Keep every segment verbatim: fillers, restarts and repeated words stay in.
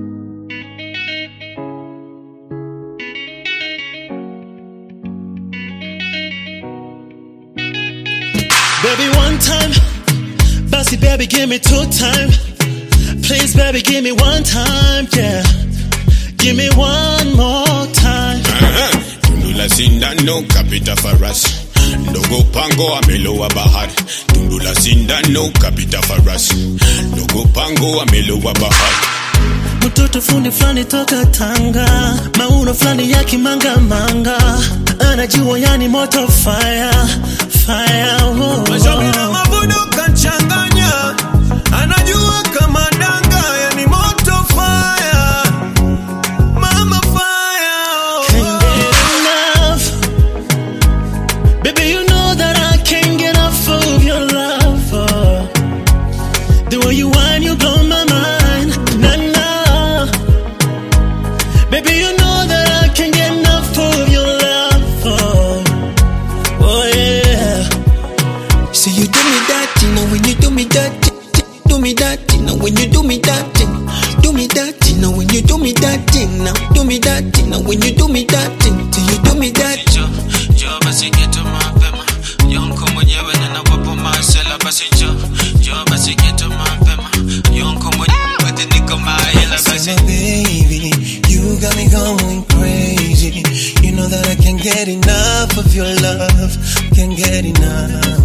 Baby, one time, bossy baby, give me two time. Please, baby, give me one time, yeah. Give me one more time. Tundula sindano kapita faras, ndogo pango amelowa bahari. Tundula sindano kapita faras, ndogo pango amelowa bahari. Mtoto fundi flani toka Tanga, mauno flani ya kimanga manga, anajua yani moto fire, fire, oh. Majomina mabudu kanchanganya, anajua kama danga, yani moto fire, mama fire, oh. Can't get enough, baby you know that I can't get enough of your love, oh. The way you whine, you blow my mind, nah nah. Baby you know that I can't get enough of your love, oh, oh yeah. So you do me that, you know when you do me that, do me that, you know when you do me that, do me that, you know when you do me that, now do me that, you know when you do me that, so you do me that. Jo, jo basi geto mapema, yonko mwenyewe na wapo masela basi jo, jo basi geto mapema, yonko mwenyewe niko mahela basi. Baby, you got me going crazy. You know that I can't get enough of your love, can't get enough.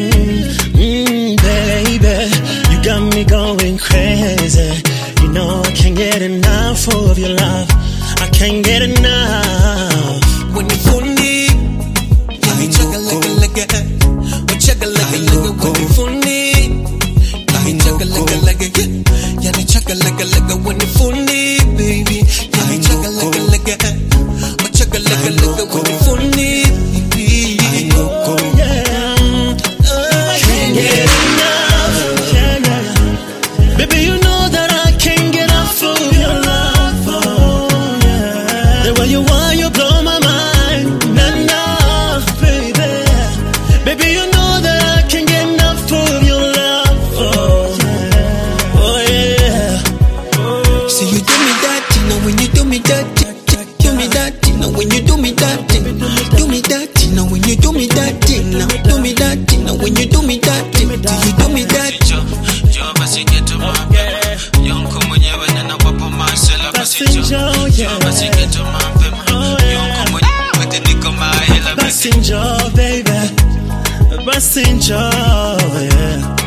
Mm, baby, you got me going crazy. You know I can't get enough of your love. I can't get enough. When you funny, let me chugga like a like a, oh chugga like a like a. When you funny, let me chugga like a like a, yeah me chugga like a like a. When you funny, baby, let me chugga like a like a, oh chugga like a like a. When you funny, baby, Oh yeah, I can't get enough. Yeah, yeah. Baby, you know that I can't get enough of your love. Oh yeah, the way you want, you blow my mind. Nah nah, baby. Baby, you know that I can't get enough of your love. Oh yeah, oh yeah. So you do me that, you know when you do me that, do me that, you know when you do me that, do me that, you know when you do me that, now do me that, you know when you do me that, do you do me that? Jo, jo basi geto mapema, yonko mwenyewe na wapo masela basi jo, jo basi geto mapema, yonko mwenyewe niko mahela basi. Bust in jaw, baby. Bust in jaw, yeah.